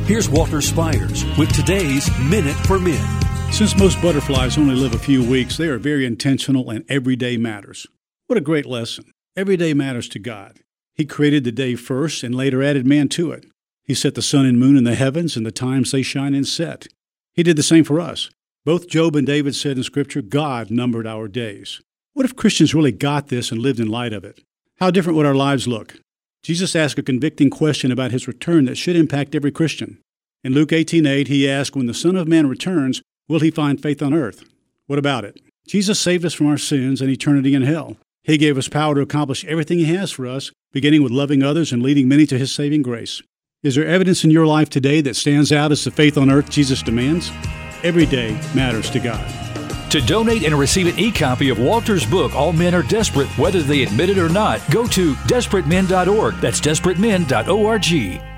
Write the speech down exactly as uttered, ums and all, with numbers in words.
Here's Walter Spires with today's Minute for Men. Since most butterflies only live a few weeks, they are very intentional and every day matters. What a great lesson. Every day matters to God. He created the day first and later added man to it. He set the sun and moon in the heavens and the times they shine and set. He did the same for us. Both Job and David said in Scripture, God numbered our days. What if Christians really got this and lived in light of it? How different would our lives look? Jesus asked a convicting question about his return that should impact every Christian. In Luke eighteen eight, he asked, when the Son of Man returns, will he find faith on earth? What about it? Jesus saved us from our sins and eternity in hell. He gave us power to accomplish everything he has for us, beginning with loving others and leading many to his saving grace. Is there evidence in your life today that stands out as the faith on earth Jesus demands? Every day matters to God. To donate and receive an e-copy of Walter's book, All Men Are Desperate, Whether They Admit It or Not, go to desperate men dot org. That's desperate men dot org.